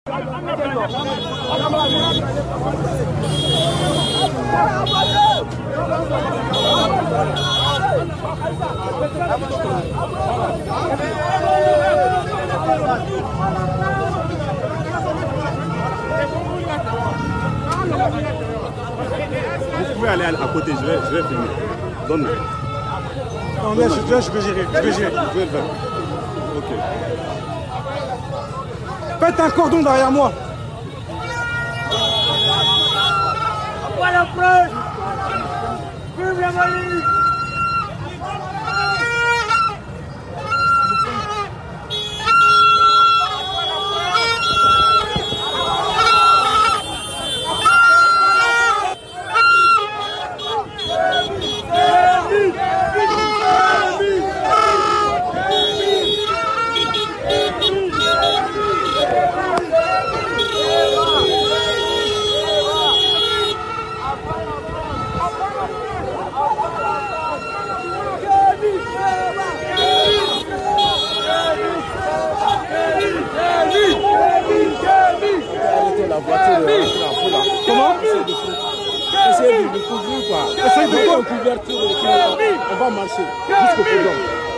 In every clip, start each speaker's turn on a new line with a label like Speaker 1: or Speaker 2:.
Speaker 1: Vous pouvez aller à côté, je vais filmer. Donne-moi.
Speaker 2: Non, mais je vais gérer. Je vais gérer.
Speaker 1: Je vais le faire. Ok.
Speaker 2: Faites un cordon derrière moi.
Speaker 3: Après la presse. Vive la Mali.
Speaker 4: La voiture comment essayez de couvrir quoi. Essayez de faire une couverture. On va marcher jusqu'au podium.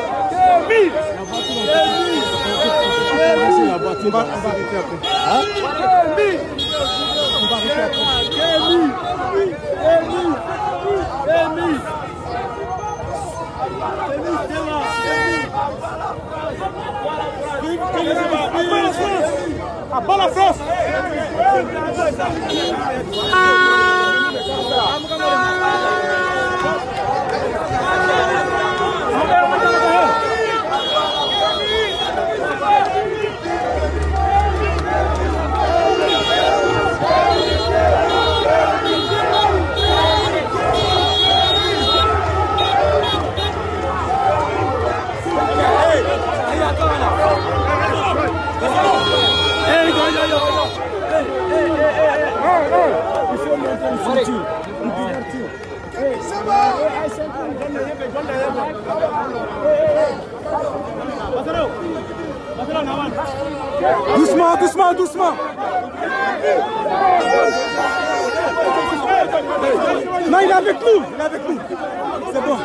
Speaker 4: La voiture, on va arrêter après. Hein? On va arrêter
Speaker 2: À bas la France. Doucement, doucement, doucement. Non, il est avec nous, il est avec nous. C'est bon.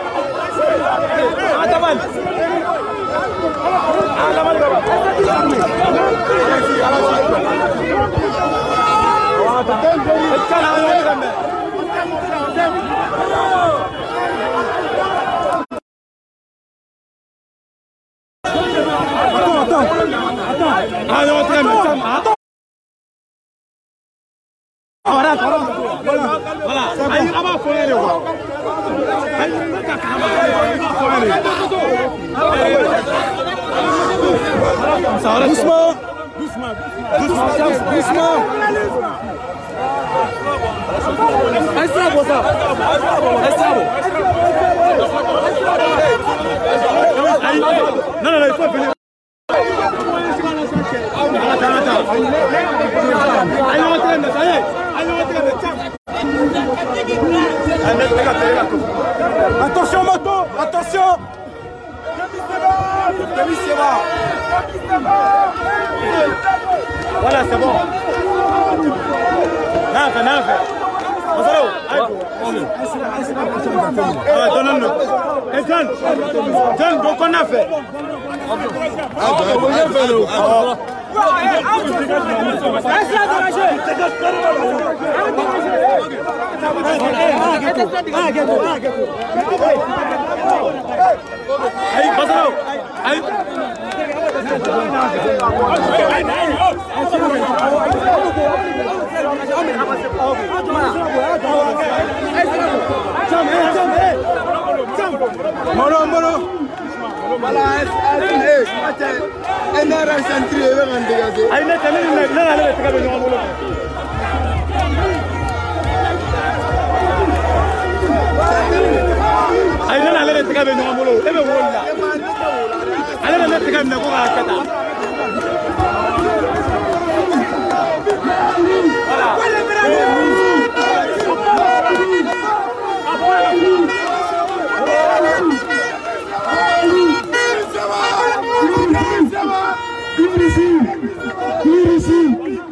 Speaker 2: Doucement, doucement, doucement. Non, il faut venir. Attention moto, attention. Voilà, c'est bon. Donne, donc on a fait. Molo. Voilà, Vive ici.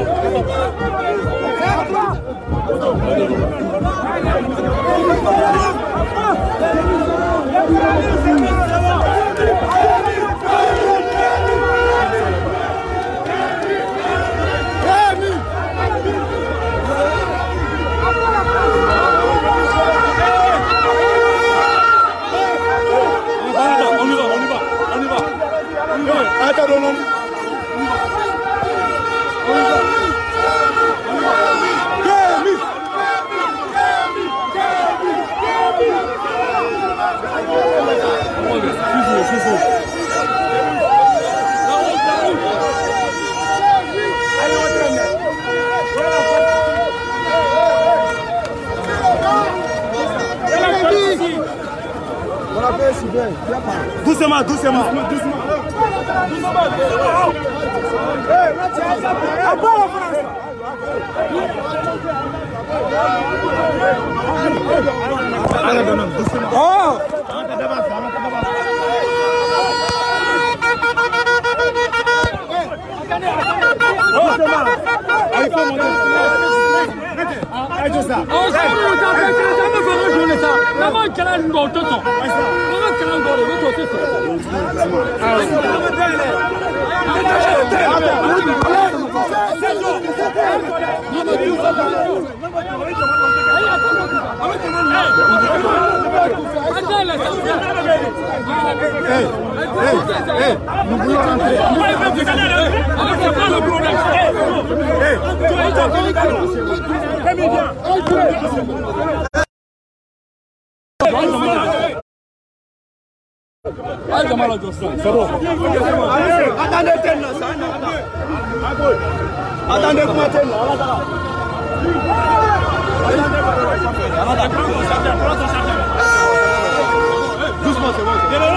Speaker 2: Doucement, doucement.
Speaker 3: Nous voulons rentrer.
Speaker 2: Doucement, c'est bon.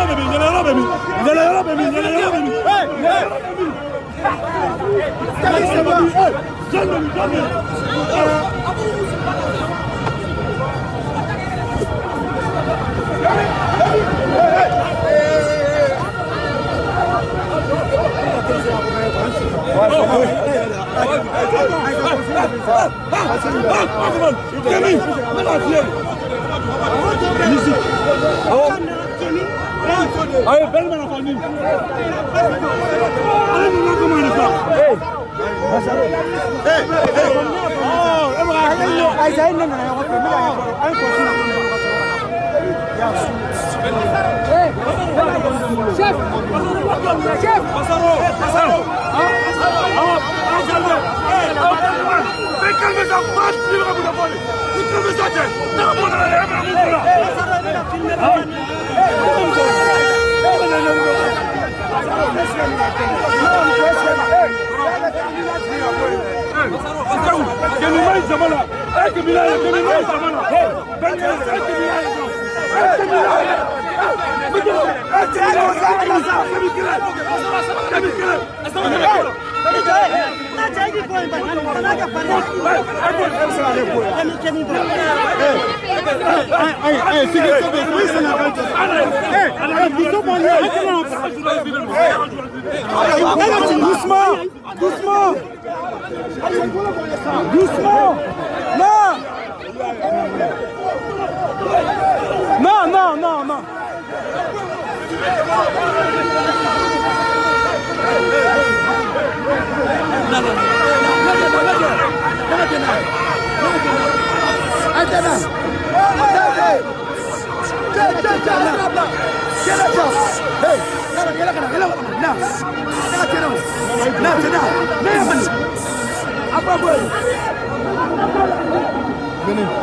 Speaker 2: Allez, belle dans la famille. Allez, nous comment on est
Speaker 3: Chef, chef,
Speaker 2: doucement, doucement, doucement. Non, non, non, non. Venez.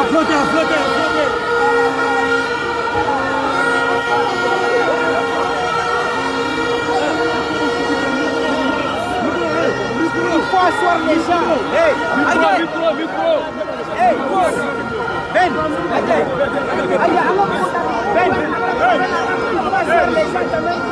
Speaker 3: Il faut asseoir les gens. Hey, micro. Hey, Ben. Ben. Il faut asseoir les gens quand même.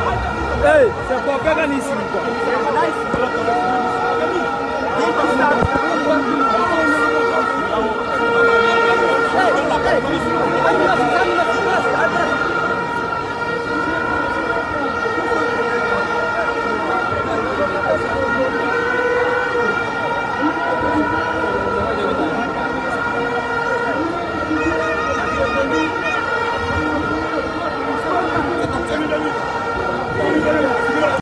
Speaker 2: Hey, c'est quoi? Qu'est-ce que